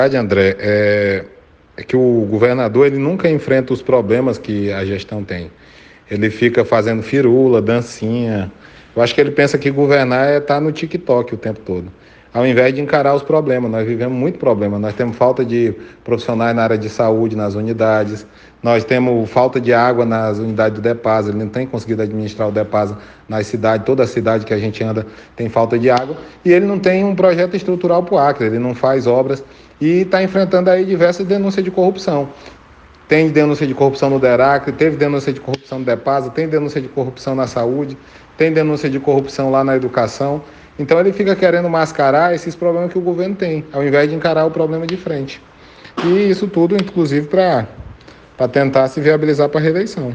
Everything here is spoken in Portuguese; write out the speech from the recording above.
verdade, André, é que o governador ele nunca enfrenta os problemas que a gestão tem. Ele fica fazendo firula, dancinha. Eu acho que ele pensa que governar é estar no TikTok o tempo todo. Ao invés de encarar os problemas, nós vivemos muito problema. Nós temos falta de profissionais na área de saúde, nas unidades. Nós temos falta de água nas unidades do Depasa. Ele não tem conseguido administrar o Depasa nas cidades. Toda a cidade que a gente anda tem falta de água. E ele não tem um projeto estrutural para o Acre. Ele não faz obras e está enfrentando aí diversas denúncias de corrupção. Tem denúncia de corrupção no DERAC, teve denúncia de corrupção no DEPASA, tem denúncia de corrupção na saúde, tem denúncia de corrupção lá na educação. Então ele fica querendo mascarar esses problemas que o governo tem, ao invés de encarar o problema de frente. E isso tudo, inclusive, para tentar se viabilizar para a reeleição.